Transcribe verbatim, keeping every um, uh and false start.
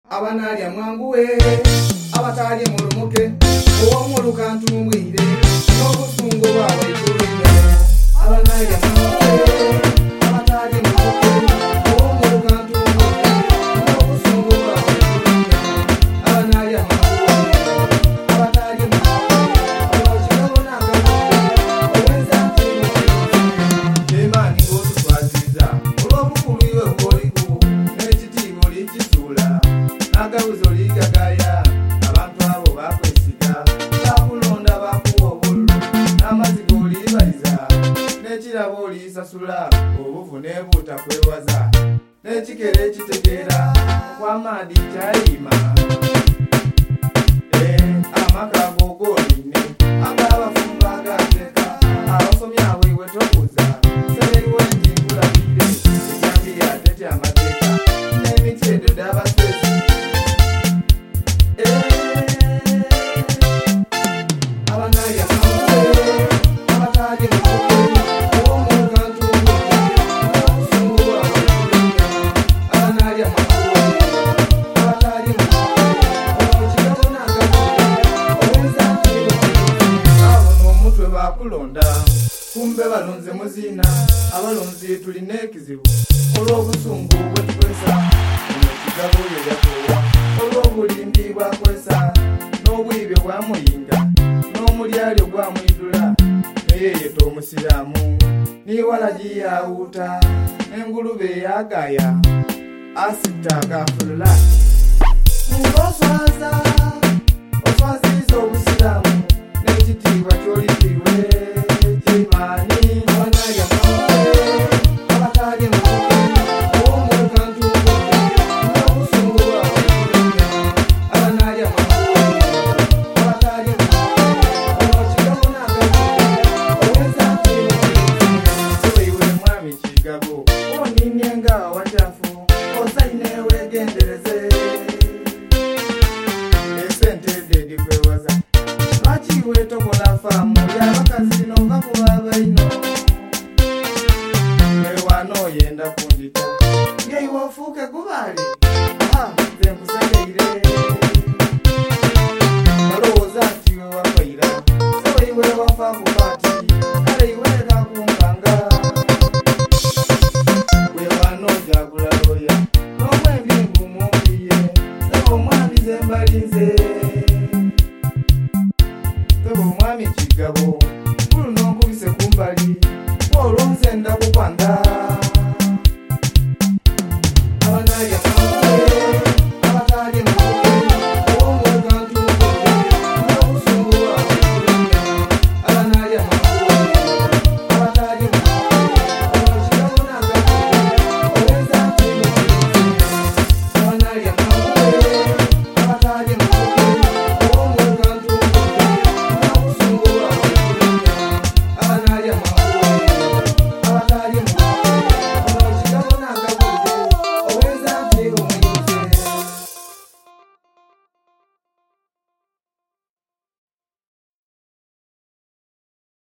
abanalya mwanguwe abatalye mulumuke owomuluka ntumwire n'obusungu bwabwe ikulinga abanalya mwanguwe abatalye mulumuke owomuluka ntumwire n'obusungu bwabwe ikulinga abanalya mwanguwe abatalye mulumuke olwakigabo n'agalude owenza ntimuke emani ng'otutwaziriza olw'obukulu iwe bw'oliku n'ekitiibwa olikisuula n'agabuzo ligagaya abantu abo bakwesiga bakulonda bakuwa obululu n'amazzi g'olibaliza n'ekirabo olisasula obuvune butakwewaza n'ekikere ekitegeera okw'amaadi kyayima amaka g'ogooline ag'abafumba agateeka abasomyi abo iwe tobuuza seberiwo enjingulabidde ekyambiri ate kyamateeka n'emiti edyo d'abasezi abanalya mwanguwe abatalye mulumuke owomuluka ntumwire n'obusungu bwabwe ikulinga abanalya mwanguwe abatalye mulumuke olwakigabo n'agalude owenza ntimuke abona omutwe bakulonda kumbe balonze muzina abalonzi tulina ekizibu olw'obusungu bwe tukwesa ekigabo yo yakoowa olw'obulimbi bwakwesa n'obwibyo bwamuyinga n'omulyalyo gwamwidula neyeeyeta omusiraamu niwala giyawuuta n'engulube eyagaya asita agafulula ng'oswaza oswaziriza obusiraamu n'ekitiibwa ky'olitiibwe kimaani abanalya mwanguwe abatalye mulumuke owomuluka ntumwire n'obusungu bwabwe ikulinga abanalya mwanguwe abatalye mulumuke olwakigabo n'agalude owenza ntimuke sobe iwe mwami kigabo oninnye nga wacafu osaine weegendereze esente dedikwewaza lwaki iwe tokola faamu y'abakazi n'ova ku babaino weewano oyenda kundita ngeiwe ofuuke gubaale